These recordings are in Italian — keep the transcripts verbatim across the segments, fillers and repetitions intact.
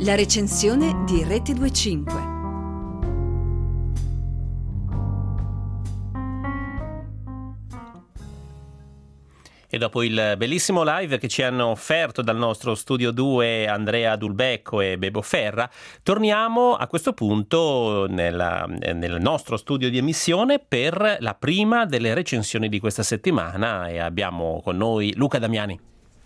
La recensione di Rete duemilacinque. E dopo il bellissimo live che ci hanno offerto dal nostro Studio due Andrea Dulbecco e Bebo Ferra, torniamo a questo punto nella, nel nostro studio di emissione per la prima delle recensioni di questa settimana e abbiamo con noi Luca Damiani.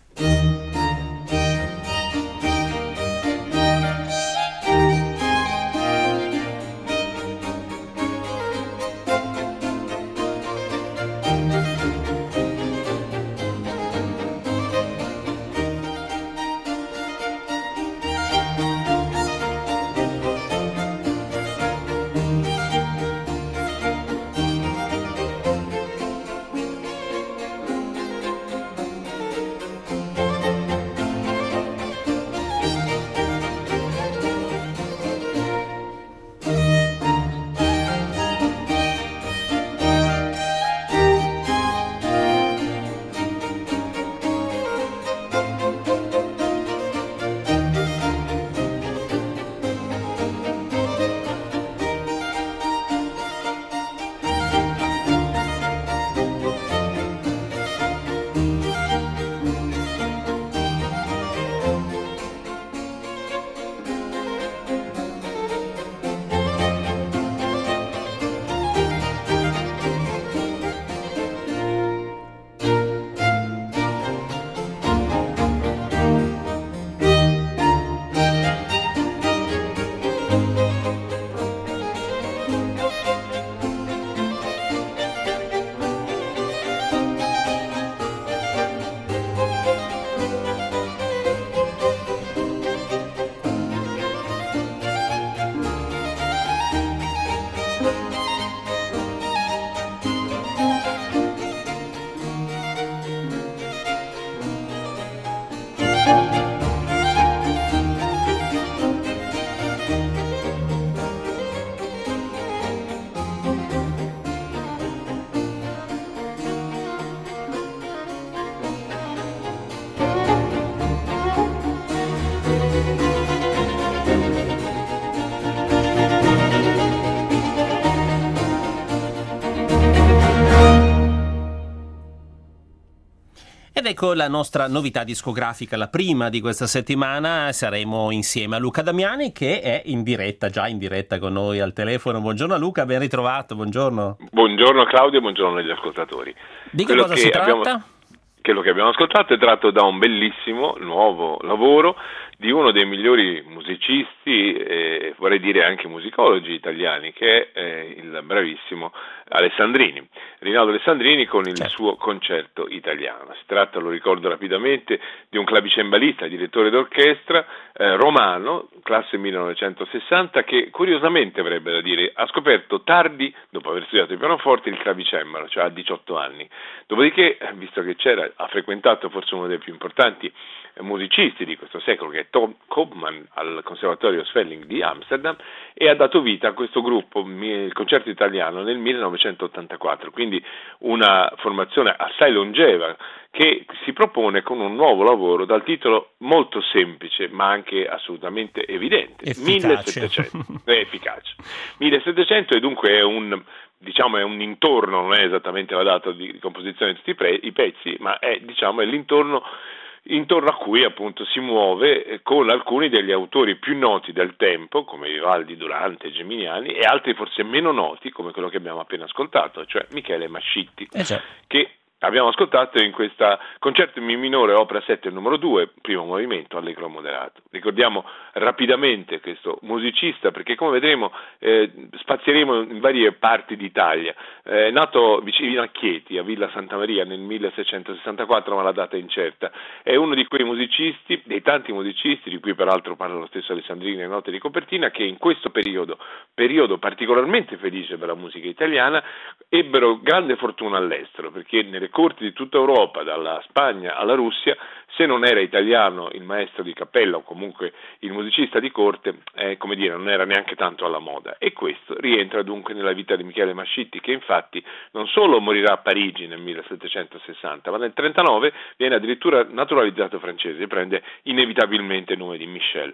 Ed ecco la nostra novità discografica, la prima di questa settimana. Saremo insieme a Luca Damiani che è in diretta, già in diretta con noi al telefono. Buongiorno Luca, ben ritrovato, buongiorno. Buongiorno Claudio, buongiorno agli ascoltatori. Di che cosa si tratta? Abbiamo, quello che abbiamo ascoltato è tratto da un bellissimo nuovo lavoro di uno dei migliori musicisti e vorrei dire anche musicologi italiani, che è eh, il bravissimo Alessandrini, Rinaldo Alessandrini con il certo. suo concerto italiano. Si tratta, lo ricordo rapidamente, di un clavicembalista, direttore d'orchestra eh, romano, classe millenovecentosessanta, che curiosamente, avrebbe da dire, ha scoperto tardi, dopo aver studiato il pianoforte, il clavicembalo, cioè a diciotto anni. Dopodiché, visto che c'era, ha frequentato forse uno dei più importanti musicisti di questo secolo, che è Tom Koopman, al Conservatorio Svelling di Amsterdam, e ha dato vita a questo gruppo, il concerto italiano, nel millenovecentottantaquattro, quindi una formazione assai longeva che si propone con un nuovo lavoro dal titolo molto semplice ma anche assolutamente evidente, efficace. millesettecento, è efficace. millesettecento e dunque è un diciamo è un intorno, non è esattamente la data di composizione di tutti i, pre- i pezzi, ma è diciamo è l'intorno intorno a cui appunto si muove eh, con alcuni degli autori più noti del tempo, come Vivaldi, Durante, Geminiani, e altri forse meno noti, come quello che abbiamo appena ascoltato, cioè Michele Mascitti, eh già. che abbiamo ascoltato in questa concerto in Mi minore opera sette numero due, primo movimento, allegro moderato. Ricordiamo rapidamente questo musicista perché, come vedremo, eh, spazieremo in varie parti d'Italia. È nato vicino a Chieti, a Villa Santa Maria, nel milleseicentosessantaquattro, ma la data è incerta. È uno di quei musicisti, dei tanti musicisti, di cui peraltro parla lo stesso Alessandrini nelle note di copertina, che in questo periodo, periodo particolarmente felice per la musica italiana, ebbero grande fortuna all'estero, perché nelle corti di tutta Europa, dalla Spagna alla Russia, se non era italiano il maestro di cappella o comunque il musicista di corte, eh, come dire, non era neanche tanto alla moda. E questo rientra dunque nella vita di Michele Mascitti, che infatti non solo morirà a Parigi nel millesettecentosessanta, ma nel trentanove viene addirittura naturalizzato francese e prende inevitabilmente il nome di Michel.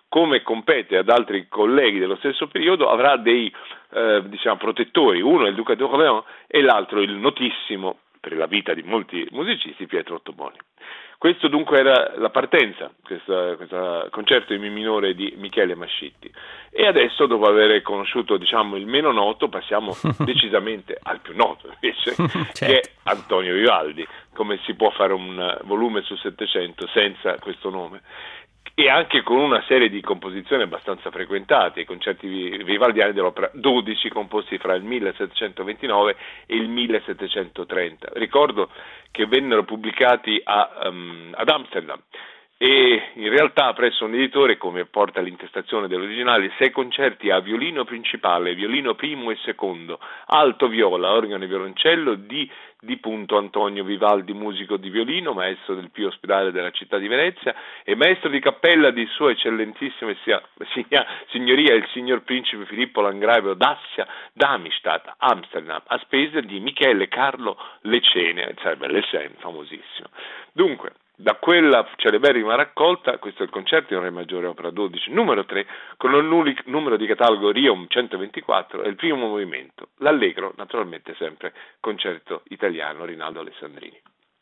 come compete ad altri colleghi dello stesso periodo, avrà dei eh, diciamo, protettori, uno è il Duca d'Orléans e l'altro il notissimo, per la vita di molti musicisti, Pietro Ottoboni. Questo dunque era la partenza, questo concerto in Mi minore di Michele Mascitti. E adesso, dopo aver conosciuto diciamo, il meno noto, passiamo decisamente al più noto invece, certo. Che è Antonio Vivaldi. Come si può fare un volume su settecento senza questo nome? E anche con una serie di composizioni abbastanza frequentate, i concerti vivaldiani dell'opera dodici composti fra il millesettecentoventinove e il millesettecentotrenta. Ricordo che vennero pubblicati a, um, ad Amsterdam e in realtà presso un editore, come porta l'intestazione dell'originale, sei concerti a violino principale, violino primo e secondo, alto viola, organo e violoncello di di punto Antonio Vivaldi, musico di violino, maestro del Pio Ospedale della città di Venezia e maestro di cappella di Sua Eccellentissima Signoria il signor Principe Filippo Landgrave d'Assia Darmstadt, Amsterdam, a spese di Michele Carlo Lecene, sarebbe Lecene, famosissimo. Dunque, da quella celeberrima raccolta, questo è il concerto in Re maggiore opera dodici, numero tre, con il numero di catalogo Riom centoventiquattro, è il primo movimento, l'allegro, naturalmente sempre concerto italiano, Rinaldo Alessandrini.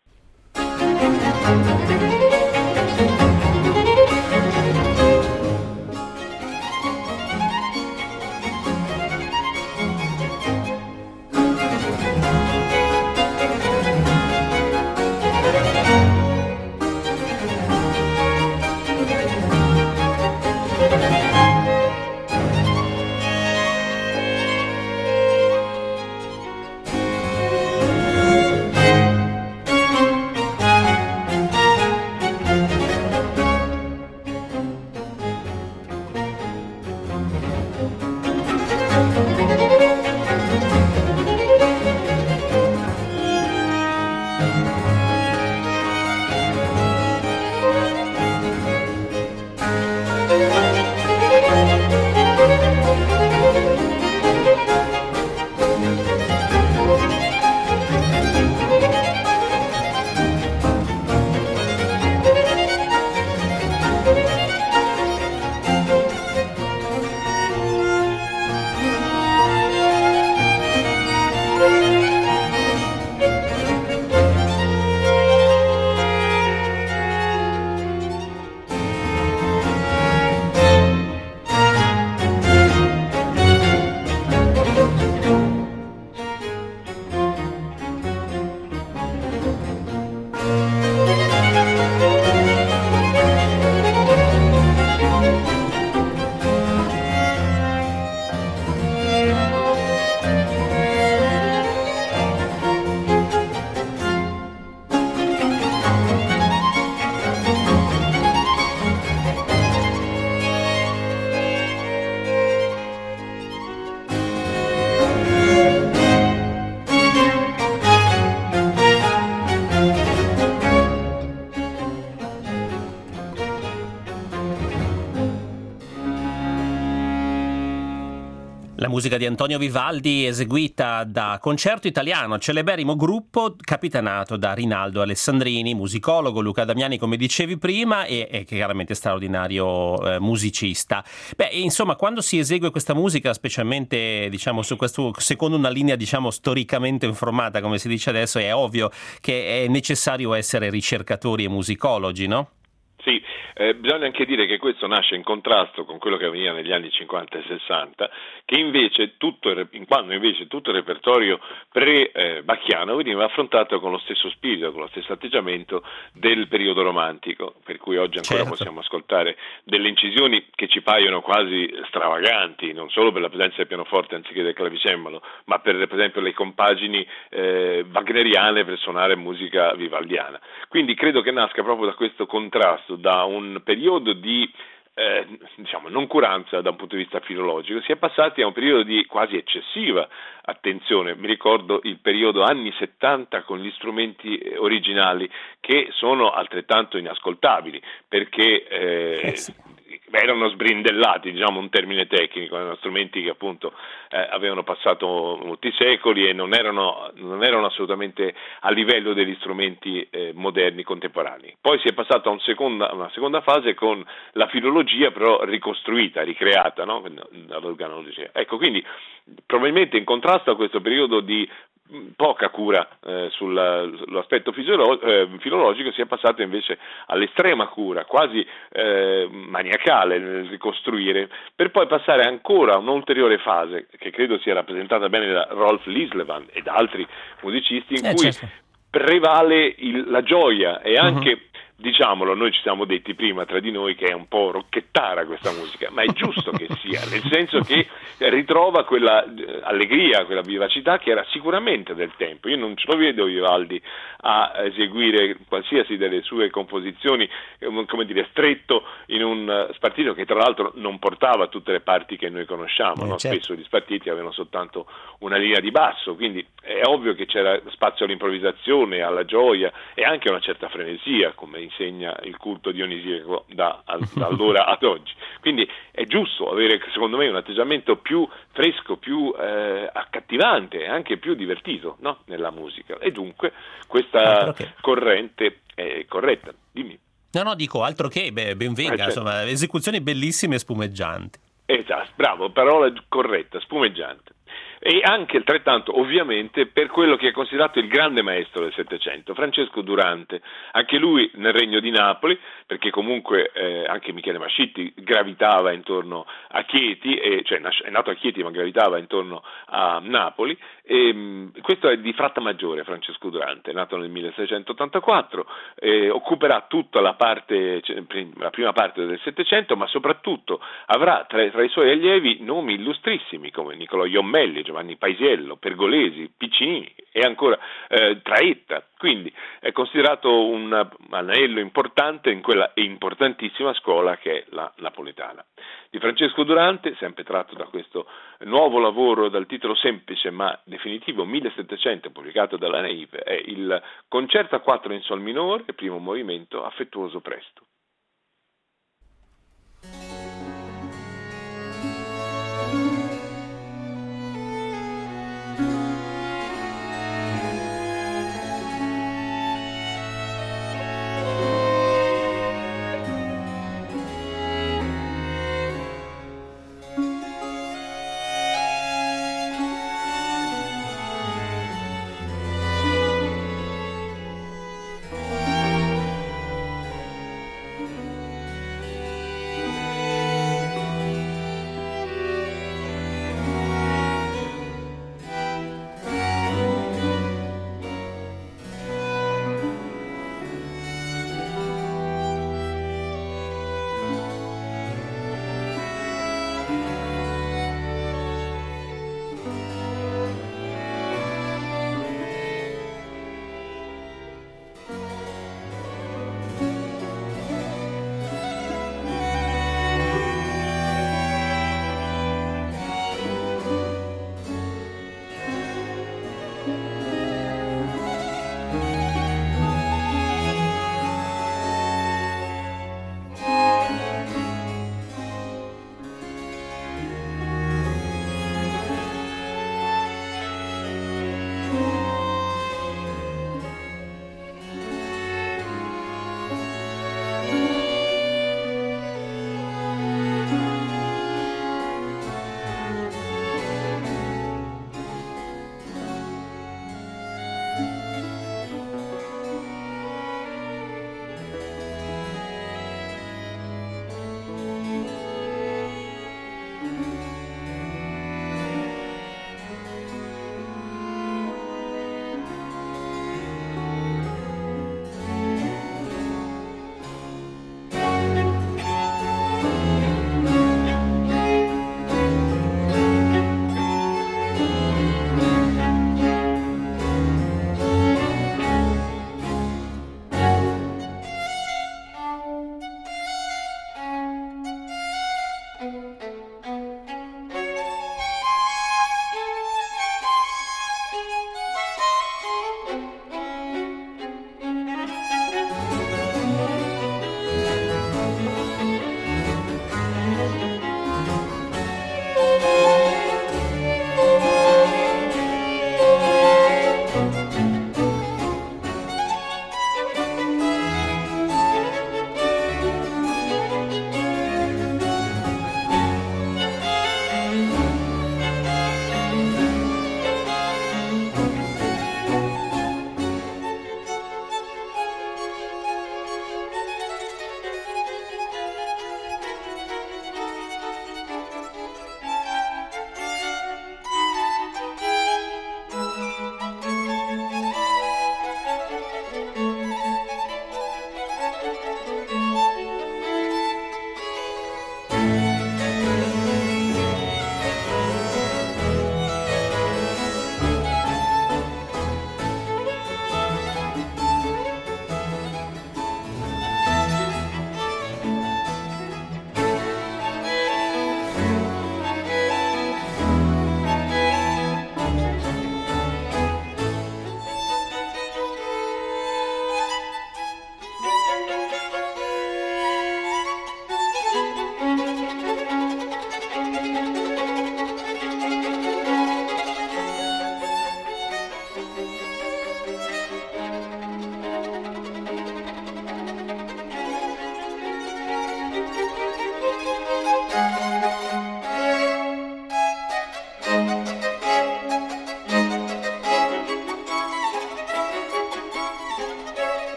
La musica di Antonio Vivaldi eseguita da Concerto Italiano, celeberrimo gruppo capitanato da Rinaldo Alessandrini, musicologo, Luca Damiani come dicevi prima e, e chiaramente straordinario eh, musicista. Beh, insomma, quando si esegue questa musica, specialmente diciamo su questo, secondo una linea diciamo storicamente informata, come si dice adesso, è ovvio che è necessario essere ricercatori e musicologi, no? Sì, eh, bisogna anche dire che questo nasce in contrasto con quello che avveniva negli anni cinquanta e sessanta, che invece tutto il, in quando invece tutto il repertorio pre-bacchiano eh, veniva affrontato con lo stesso spirito, con lo stesso atteggiamento del periodo romantico, per cui oggi ancora certo. possiamo ascoltare delle incisioni che ci paiono quasi stravaganti, non solo per la presenza del pianoforte anziché del clavicembalo, ma per, per esempio le compagini eh, wagneriane per suonare musica vivaldiana. Quindi credo che nasca proprio da questo contrasto, da un periodo di eh, diciamo noncuranza da un punto di vista filologico, si è passati a un periodo di quasi eccessiva attenzione. Mi ricordo il periodo anni settanta con gli strumenti originali che sono altrettanto inascoltabili perché eh, eh sì. beh, erano sbrindellati, diciamo un termine tecnico, erano strumenti che appunto eh, avevano passato molti secoli e non erano, non erano assolutamente a livello degli strumenti eh, moderni contemporanei. Poi si è passato a un seconda, una seconda fase con la filologia però ricostruita, ricreata, no? Dall'organologia. Ecco, quindi probabilmente in contrasto a questo periodo di poca cura eh, sull'aspetto fisiolo- eh, filologico si è passato invece all'estrema cura, quasi eh, maniacale nel ricostruire, per poi passare ancora a un'ulteriore fase che credo sia rappresentata bene da Rolf Lieslevan e da altri musicisti in eh, cui certo. prevale il, la gioia e anche Uh-huh. Diciamolo, noi ci siamo detti prima tra di noi che è un po' rocchettara questa musica, ma è giusto che sia, nel senso che ritrova quella eh, allegria, quella vivacità che era sicuramente del tempo. Io non ce lo vedo Vivaldi a eseguire qualsiasi delle sue composizioni, eh, come dire, stretto in un uh, spartito che tra l'altro non portava tutte le parti che noi conosciamo, Eh, no? certo. Spesso gli spartiti avevano soltanto una linea di basso, quindi è ovvio che c'era spazio all'improvvisazione, alla gioia e anche a una certa frenesia, come insegna il culto dionisiaco da, da allora ad oggi. Quindi è giusto avere, secondo me, un atteggiamento più fresco, più eh, accattivante e anche più divertito, no? Nella musica. E dunque questa Che... corrente è corretta. Dimmi. No, no, dico altro che, beh, ben venga, Eh, certo. Insomma, esecuzioni bellissime e spumeggianti. Esatto, bravo, parola corretta, spumeggiante. E anche altrettanto ovviamente per quello che è considerato il grande maestro del Settecento, Francesco Durante, anche lui nel Regno di Napoli, perché comunque eh, anche Michele Mascitti gravitava intorno a Chieti, e, cioè è nato a Chieti ma gravitava intorno a Napoli, e, mh, questo è di Frattamaggiore Francesco Durante, nato nel milleseicentottantaquattro, eh, occuperà tutta la parte, cioè, la prima parte del Settecento, ma soprattutto avrà tra, tra i suoi allievi nomi illustrissimi come Niccolò Jommelli, Giovanni Paisiello, Pergolesi, Piccinini e ancora eh, Traetta. Quindi è considerato un anello importante in quella importantissima scuola che è la napoletana. Di Francesco Durante, sempre tratto da questo nuovo lavoro dal titolo semplice ma definitivo millesettecento, pubblicato dalla Naive, è il Concerto a quattro in sol minore, primo movimento, affettuoso presto.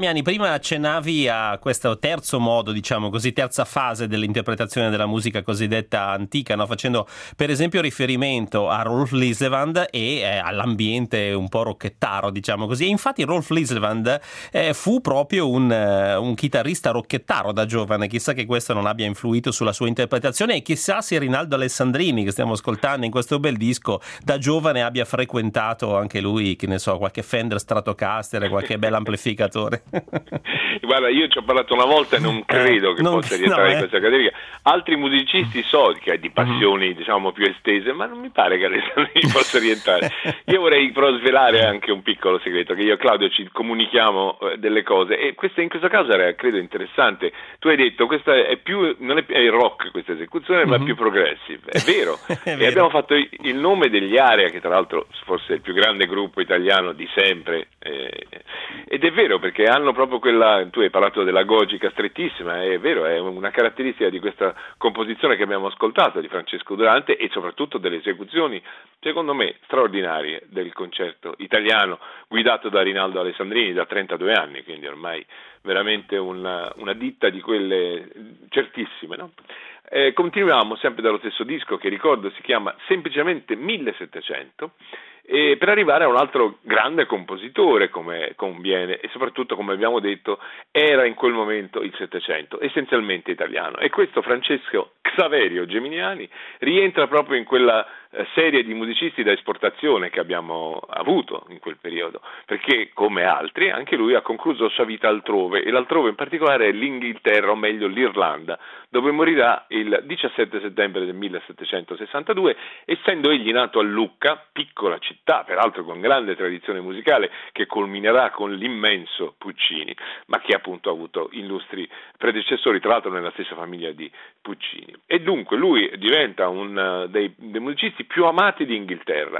Damiani, prima accennavi a questo terzo modo, diciamo così, terza fase dell'interpretazione della musica cosiddetta antica, no? Facendo per esempio riferimento a Rolf Lislevand e eh, all'ambiente un po' rocchettaro, diciamo così. E infatti Rolf Lislevand eh, fu proprio un, uh, un chitarrista rocchettaro da giovane. Chissà che questo non abbia influito sulla sua interpretazione, e chissà se Rinaldo Alessandrini, che stiamo ascoltando in questo bel disco, da giovane abbia frequentato anche lui, che ne so, qualche Fender Stratocaster, qualche bel amplificatore. Guarda, io ci ho parlato una volta e non credo eh, che non, possa rientrare no, in eh. questa categoria. Altri musicisti so che è di passioni mm-hmm. diciamo più estese, ma non mi pare che Alessandrini possa rientrare. Io vorrei però svelare anche un piccolo segreto, che io e Claudio ci comunichiamo eh, delle cose, e questo in questo caso era, credo, interessante. Tu hai detto questa è più, non è, è il rock questa esecuzione, mm-hmm. ma è più progressive. È vero. È e vero. Abbiamo fatto il nome degli Area, che tra l'altro forse è il più grande gruppo italiano di sempre, eh, ed è vero, perché hanno proprio quella, tu hai parlato della gogica strettissima, è vero, è una caratteristica di questa composizione che abbiamo ascoltato di Francesco Durante, e soprattutto delle esecuzioni secondo me straordinarie del concerto italiano guidato da Rinaldo Alessandrini da trentadue anni, quindi ormai veramente una, una ditta di quelle certissime, no? Eh, continuiamo sempre dallo stesso disco, che ricordo si chiama semplicemente millesettecento, e per arrivare a un altro grande compositore, come conviene, e soprattutto, come abbiamo detto, era in quel momento il Settecento, essenzialmente italiano, e questo Francesco Xaverio Geminiani rientra proprio in quella eh, serie di musicisti da esportazione che abbiamo avuto in quel periodo, perché come altri anche lui ha concluso la sua vita altrove, e l'altrove in particolare è l'Inghilterra, o meglio l'Irlanda, dove morirà il diciassette settembre del millesettecentosessantadue, essendo egli nato a Lucca, piccola città, peraltro con grande tradizione musicale, che culminerà con l'immenso Puccini, ma che appunto ha avuto illustri predecessori, tra l'altro nella stessa famiglia di Puccini. E dunque lui diventa uno dei, dei musicisti più amati di Inghilterra.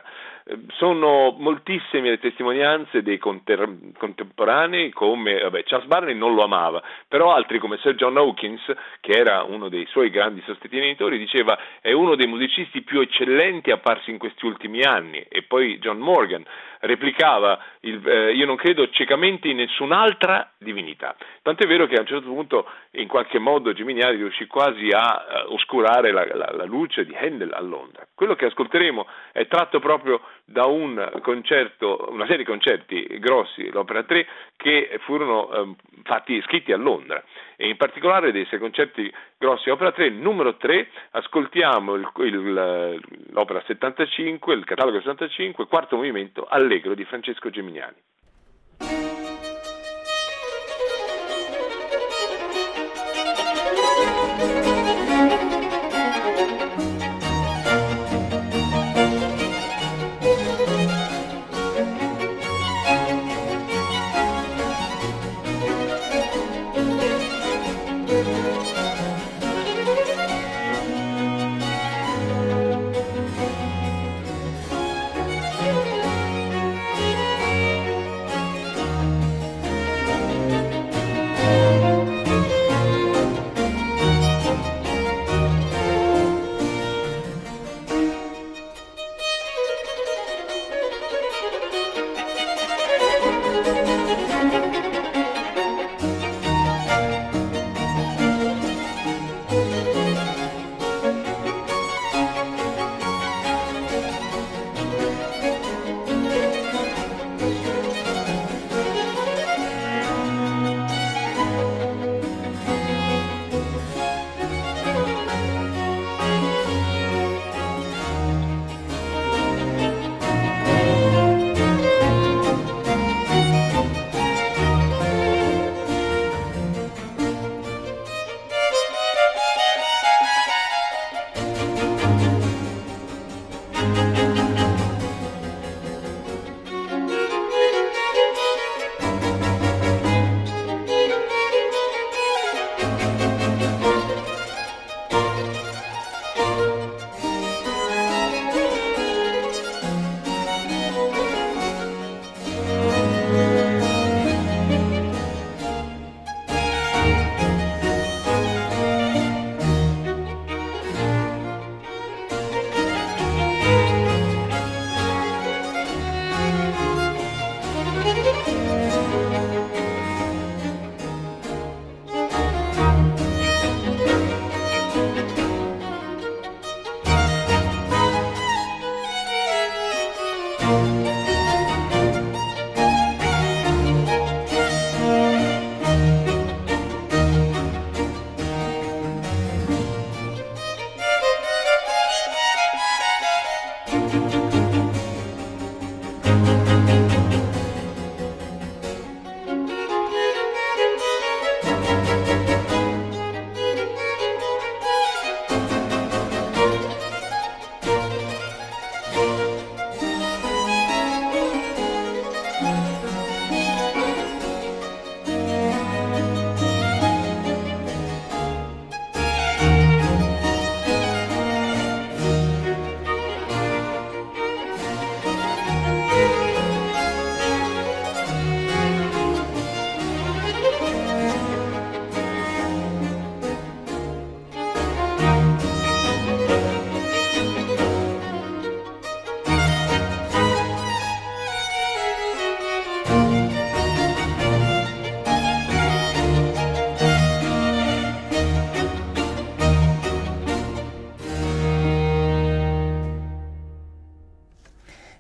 Sono moltissime le testimonianze dei conter- contemporanei, come vabbè, Charles Barney non lo amava, però altri come Sir John Hawkins, che era uno dei suoi grandi sostenitori, diceva è uno dei musicisti più eccellenti apparsi in questi ultimi anni. E poi John Morgan replicava il, eh, io non credo ciecamente in nessun'altra divinità, tant'è vero che a un certo punto in qualche modo Geminiani riuscì quasi a uh, oscurare la, la, la luce di Handel a Londra. Quello che ascolteremo è tratto proprio da un concerto, una serie di concerti grossi, l'Opera tre, che furono um, fatti, scritti a Londra, e in particolare dei sei concerti grossi Opera tre, numero tre, ascoltiamo il, il, l'Opera settantacinque, il catalogo settantacinque, quarto movimento, Allegro di Francesco Geminiani.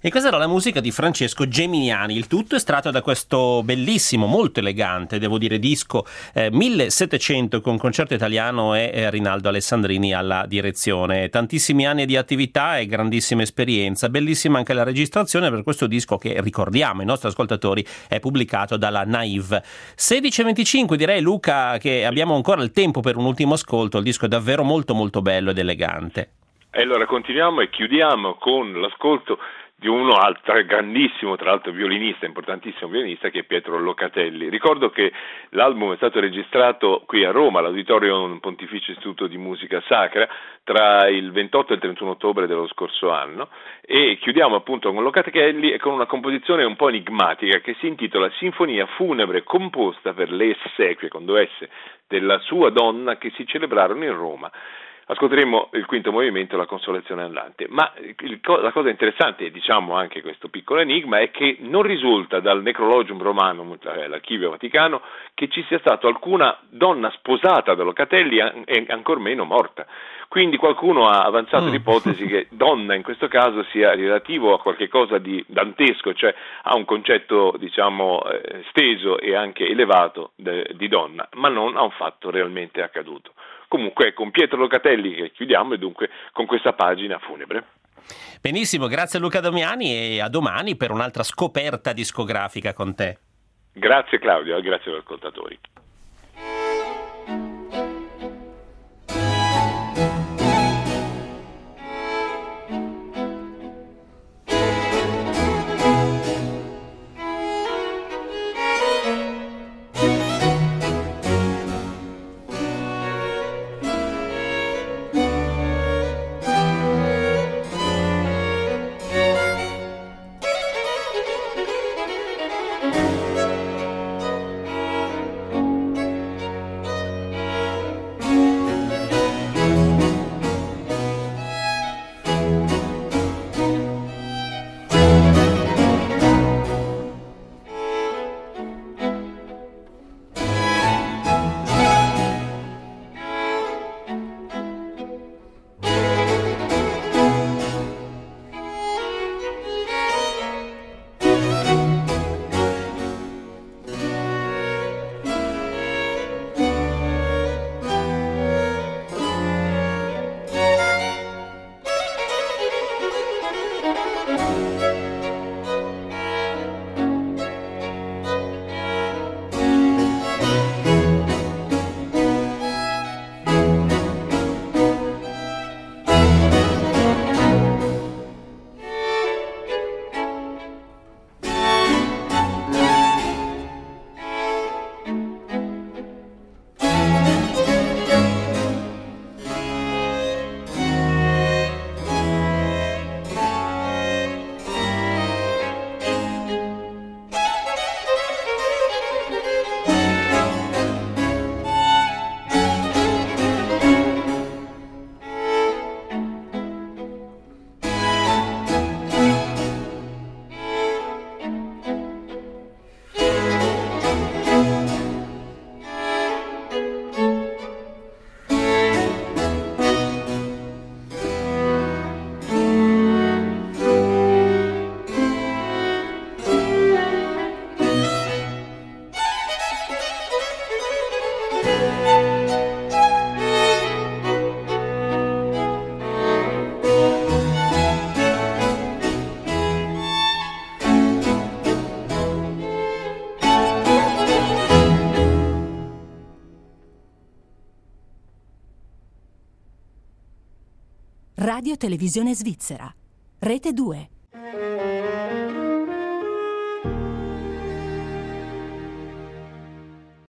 E questa era la musica di Francesco Geminiani, il tutto estratto da questo bellissimo, molto elegante, devo dire, disco eh, millesettecento con concerto italiano e eh, Rinaldo Alessandrini alla direzione. Tantissimi anni di attività e grandissima esperienza, bellissima anche la registrazione per questo disco che, ricordiamo ai nostri ascoltatori, è pubblicato dalla Naive. sedici e venticinque, direi, Luca, che abbiamo ancora il tempo per un ultimo ascolto. Il disco è davvero molto molto bello ed elegante. E allora continuiamo e chiudiamo con l'ascolto di uno altro grandissimo, tra l'altro violinista, importantissimo violinista, che è Pietro Locatelli. Ricordo che l'album è stato registrato qui a Roma, all'Auditorium Pontificio Istituto di Musica Sacra, tra il ventotto e il trentuno ottobre dello scorso anno, e chiudiamo appunto con Locatelli e con una composizione un po' enigmatica che si intitola Sinfonia funebre composta per le essequie, con due S, della sua donna che si celebrarono in Roma. Ascolteremo il quinto movimento, la consolazione andante, ma il, la cosa interessante, diciamo anche questo piccolo enigma, è che non risulta dal Necrologium Romanum, l'archivio vaticano, che ci sia stata alcuna donna sposata da Locatelli e ancor meno morta. Quindi qualcuno ha avanzato mm. l'ipotesi che donna in questo caso sia relativo a qualche cosa di dantesco, cioè a un concetto, diciamo, eh, steso e anche elevato de, di donna, ma non a un fatto realmente accaduto. Comunque è con Pietro Locatelli che chiudiamo e dunque con questa pagina funebre. Benissimo, grazie a Luca Damiani e a domani per un'altra scoperta discografica con te. Grazie Claudio, grazie agli ascoltatori. Radio Televisione Svizzera, Rete due.